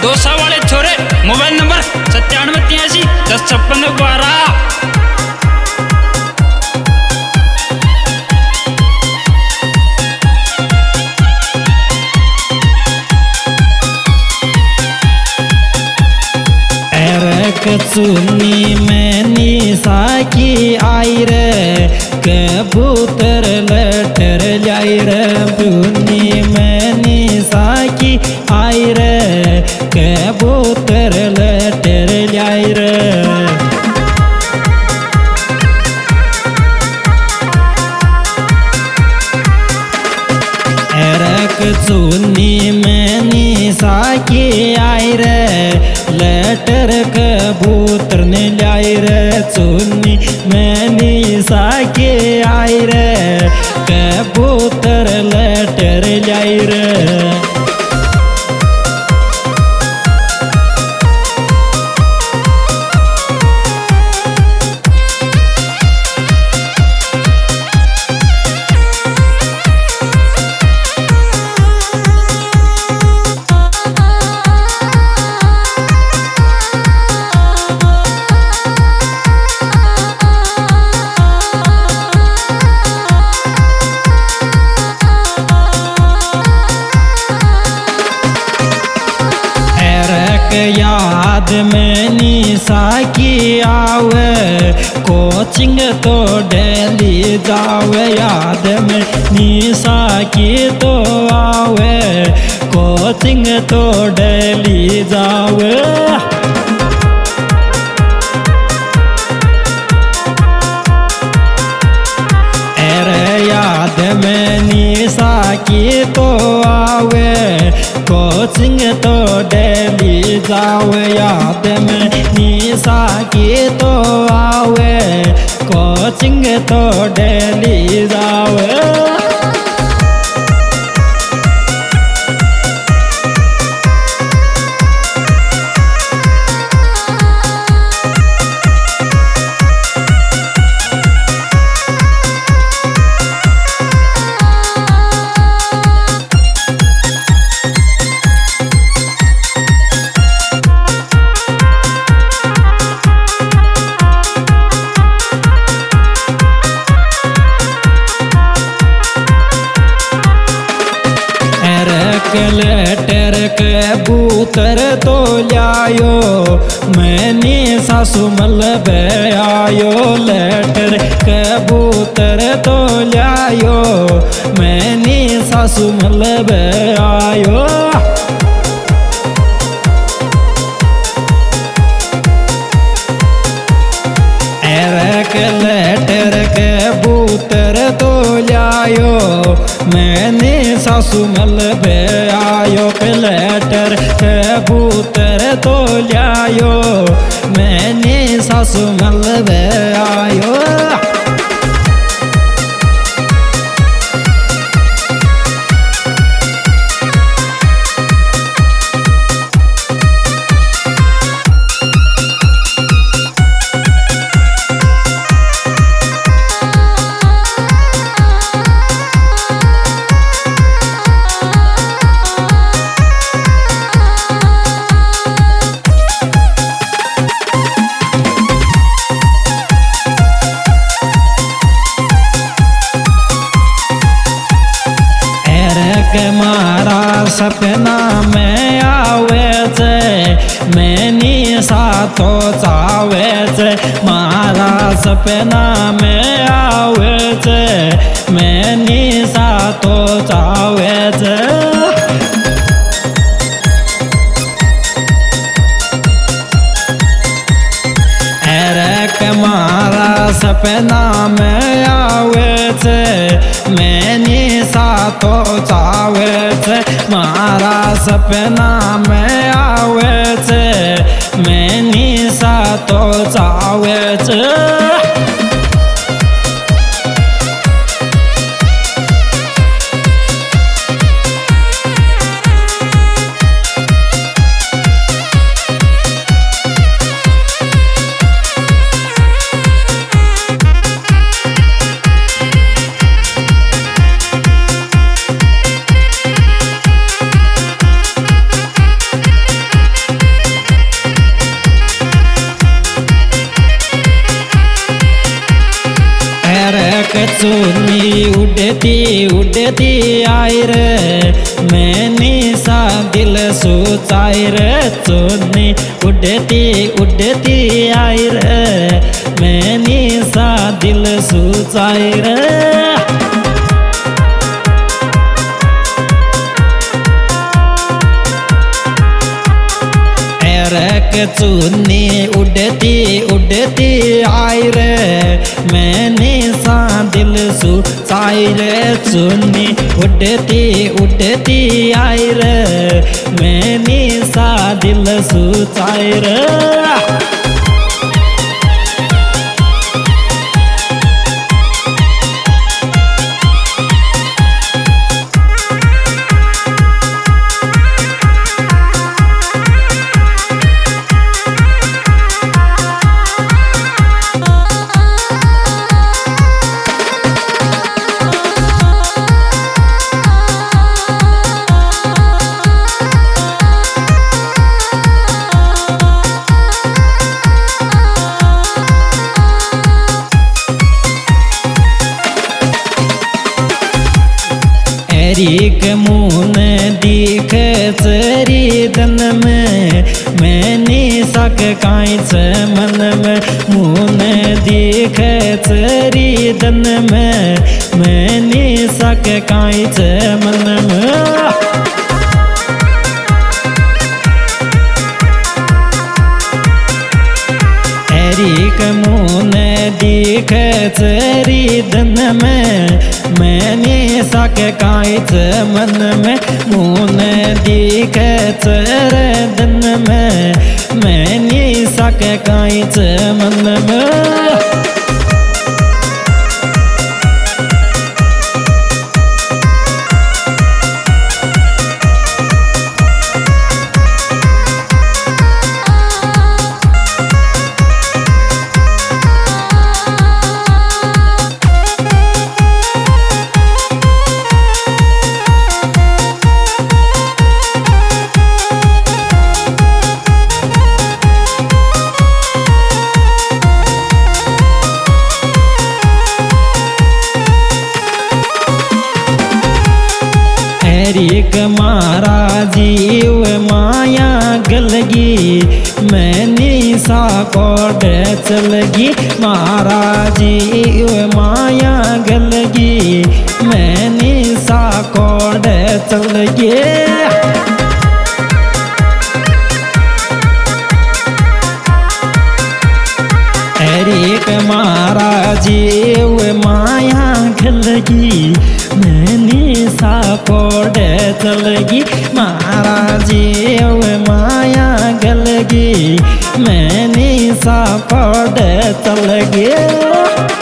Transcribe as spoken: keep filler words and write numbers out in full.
दोसा वाले छोरे। Mobile number सत्तानवे तिरासी दस छप्पन बारह। चुन्नी में निशा की आई रे कबूतर लटर जाई रे। चुन्नी में निशा की आई रे कबूतर लटर जाई रे। चुन्नी में निशा की आई रे लेटर कबूतर ने लाई रे। चुन्नी में निशा की आई रे कबूतर लेटर लाई रे। याद में निशा की आवे कोचिंग तो डेली जावे। याद में निशा की तो आवे कोचिंग तो डेली जावे। याद में निशा की तो आवे कोचिंग तो डेली जावे। याद में निशा की तो आवे कोचिंग तो डेली जावे। लेटर कबूतर तो लायो मैंने सासू मलब आयो। लेटर कबूतर तो लायो मैंने सासू मलब आयो। लेटर कबूतर तो लायो मैंने सासू मलब आयो। लेटर कबूतर तो लायो मैंने सासू मलब आयो। मारा सपना में आवे जे मैंने सातो चावे जे। मारा सपना में आवे जे मैंने सातो चावे जे। मारा सपना में आवे जे मैंने सातो चावे जे। मारा सपना में आवे जे मैंने सातो चावे जे। चुन्नी उड़ती उड़ती आई रे मैंने सा दिल सोचाई रे चुन्नी उड़ती उड़ती आई रे मैंने सा दिल सोचाई रे चुन्नी उड़ती उड़ती आई रे मैंने सा दिल सोचाई रे चुन्नी उड़ती उड़ती आई रे मैंने सा दिल सोचाई रे एक मुन दिखे चरी दन में मैंने सक काई मन में मुन दिखे चरी दन में मैंने सक काई मन में एक मुन दिखे चरी दन में मैंने सक काइच मन में मुन दिखे चर दन में मैंने सक काइच मन में एक मारा जीव माया गलगी मैंने सा कोड चलगी मारा जीव माया गलगी मैंने सा कोड चलगी एक मारा जीव माया गलगी मैंने सा कोड चलगी मारा जीव माया गलगी मैंने सा कोड चलगी